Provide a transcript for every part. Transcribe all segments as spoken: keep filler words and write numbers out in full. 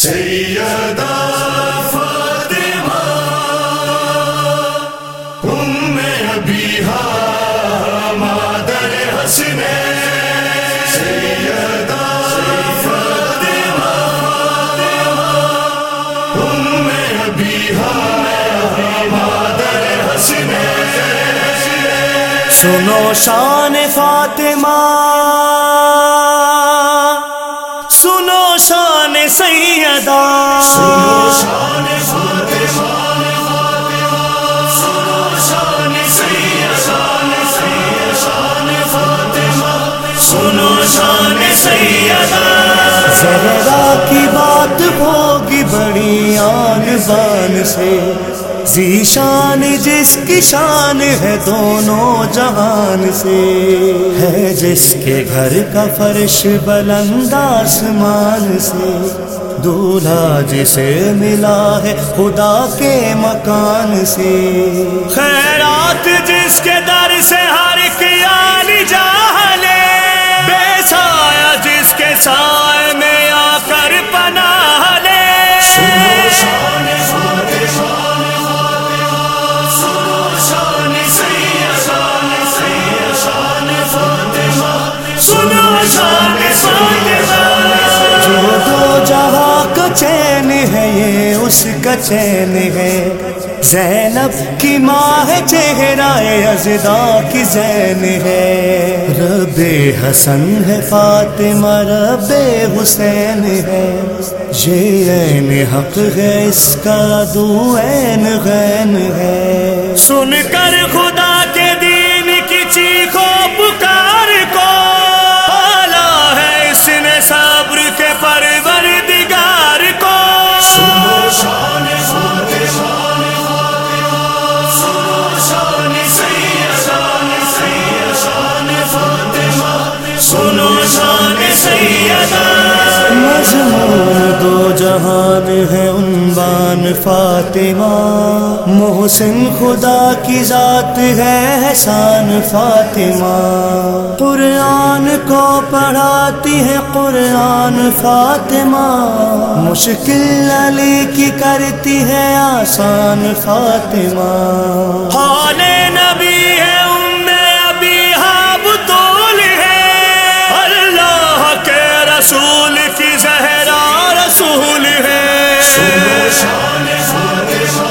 سیدہ فاطمہ ام ابیہا مادر حسنین، سیدہ فاطمہ ام ابیہا مادر حسنین۔ سنو شان فاطمہ، سنو شان سیدہ، سنو شان فاطمہ، سنو شان سیدہ، شان فاطمہ، سنو شان سیدہ۔ زہرا کی بات ہوگی بڑی آن بان سے، ذیشان جس کی شان ہے دونوں جہان سے، ہے جس کے گھر کا فرش بلند آسمان سے، دولہا جسے ملا ہے خدا کے مکان سے، خیرات جس کے در سے ہر کیال جاہلے، بے سایہ جس کے سائے میں آ کر پناہ لے۔ سنو شان فاطمہ، سنو شان سیدہ، شان فاطمہ، سنو شان فاطمہ۔ جو دو جہاں کا چین ہے یہ اس کا چین ہے، زینب کی ماں ہے چہرہ یزدہ کی زین ہے، رب حسن ہے فاطمہ رب حسین ہے، یہ عین حق ہے اس کا دو عین غین ہے۔ سن کر خدا کے دین کی چیخو پکار کو، پالا ہے اس نے صبر کے پروردگار کو۔ سنو شان فاطمہ، سنو شان سیدہ، شان فاطمہ، سنو شان سیدہ۔ مضمون دو جہان ہے عنوان فاطمہ، محسن خدا کی ذات ہے احسان فاطمہ، قرآن کو پڑھاتی ہے قرآن فاطمہ، مشکل علی کی کرتی ہے آسان فاطمہ، حال نبی ہے ام ابیہا بطول ہے، اللہ کے رسول کی زہرا رسول ہے۔ سنو شان فاطمہ،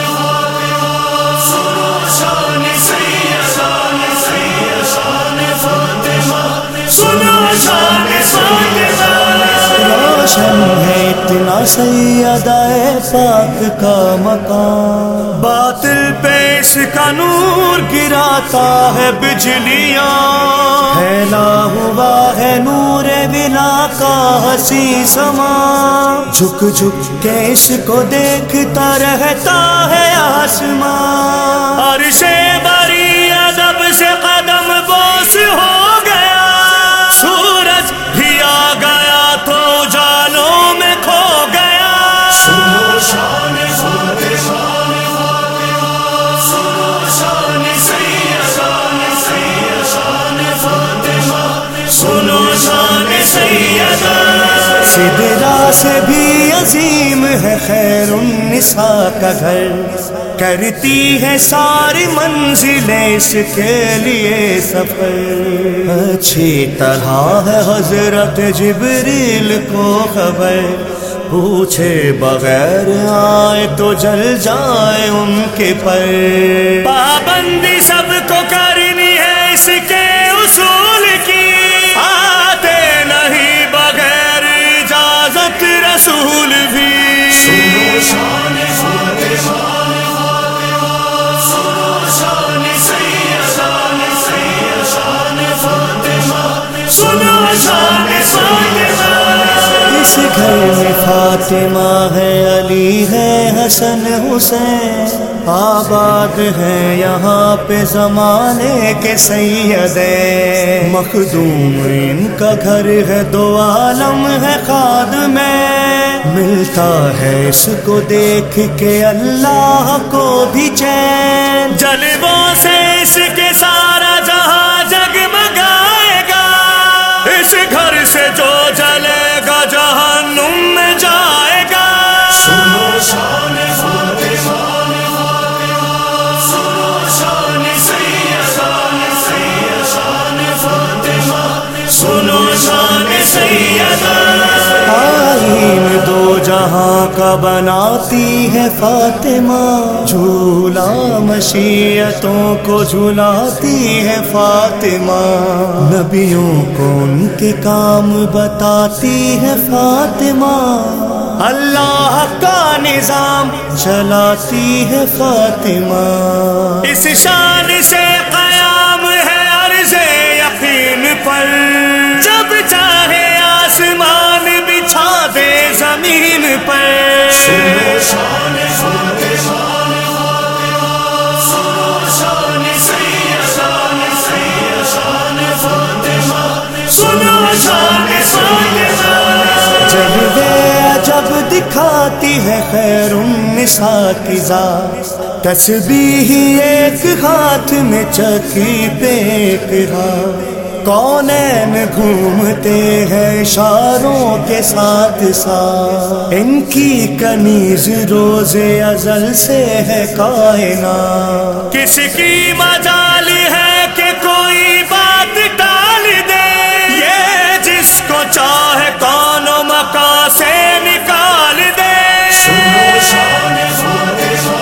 سنو شان سیدہ، شان فاطمہ، سنو شان فاطمہ۔ روشن ہے اتنا سیدہ پاک کا مقام، باطل پہ اس کا نور گراتا ہے بجلیاں، پھیلا ہوا ہے نور بلا کا حسین سما، جھک جھک کے اس کو دیکھتا رہتا ہے آسمان، عرش بری ادب سے قدم بوس ہو گیا، سورج بھی آ گیا تو جالوں میں کھو گیا۔ سنو شان فاطمہ، سنو شان سیدہ، شان فاطمہ، سنو شان سیدہ۔ سدرا سے بھی عظیم ہے خیر النساء کا گھر، کرتی ہے ساری منزلیں اس کے لیے سفر، اچھی طرح ہے حضرت جبریل کو خبر، پوچھے بغیر آئے تو جل جائے ان کے پر، پابندی سب کو کرنی ہے اس کے اصول کی، آتے نہیں بغیر اجازت رسول بھی۔ سنو شان فاطمہ، سنو شان سیدہ، شان فاطمہ، سنو شان فاطمہ۔ اس گھر میں فاطمہ ہے علی ہے حسن حسین، آباد ہے یہاں پہ زمانے کے سیدیں، مخدوم ان کا گھر ہے دو عالم ہے خاد میں، ملتا ہے اس کو دیکھ کے اللہ کو بھی چین، جلووں سے اس کے سارا جہاں جگمگائے گا، اس گھر سے جو جلے گا جہنم میں جائے گا۔ سنو شان فاطمہ، سنو شان سیدہ، شان فاطمہ، سنو شان سیدہ۔ آئین دو جہاں کا بناتی ہے فاطمہ، جھولا مشیتوں کو جھلاتی ہے فاطمہ، نبیوں کو ان کے کام بتاتی ہے فاطمہ، اللہ کا نظام چلاتی ہے فاطمہ، اس شان سے قیام ہے عرض یقین پر، جب چاہے آسمان بچھا دے زمین پر، سنو شان فاطمہ، سنو شان سیدہ، شان فاطمہ، سنو شان فاطمہ۔ جلوے عجب دکھاتی ہے خیر النساء کی ذات، تسبیح ایک ہاتھ میں چکی پہ ایک ہاتھ، کونین گھومتے ہیں اشاروں کے ساتھ ساتھ، ان کی کنیز روز ازل سے ہے کائنات، کس کی مجال ہے کہ کوئی بات ٹال دے، یہ جس کو چاہے کون و مکان سے نکال دے، سنو شان فاطمہ،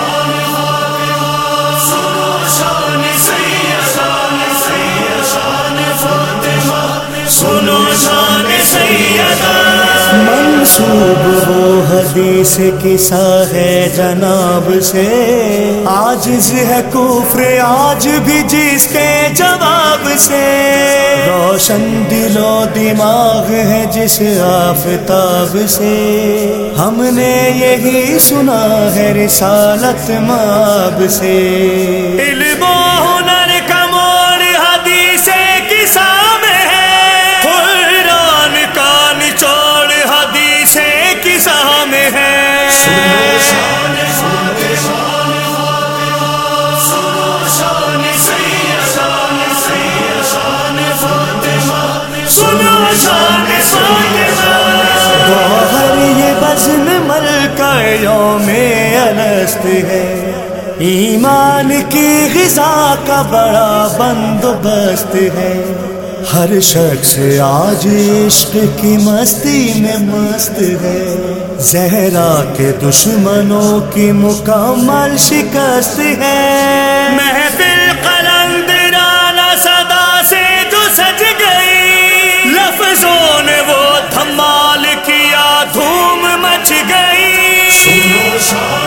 سنو شان سیدہ، شان فاطمہ، سنو شان سیدہ۔ منسوب وہ حدیث قصہ ہے جناب سے، عاجز ہے کفر آج بھی جس کے جواب سے، روشن دل و دماغ ہے جس آفتاب سے، ہم نے یہی سنا ہے رسالت مآب سے، علم و ہنر کا موڑ حدیث قصہ میں ہے، قرآن کا نچوڑ حدیث قصہ میں ہے، سنو شان فاطمہ، سنو شان سیدہ، شان فاطمہ، سنو شان فاطمہ۔ گوہر یہ بزم ملکہ یوم الست ہے، ایمان کی غذا کا بڑا بندوبست ہے، ہر شخص آج عشق کی مستی میں مست ہے، زہرا کے دشمنوں کی مکمل شکست ہے، محفل قلندرانہ صدا سے جو سج گئی، لفظوں نے وہ دھمال کیا دھوم مچ گئی، سنو شان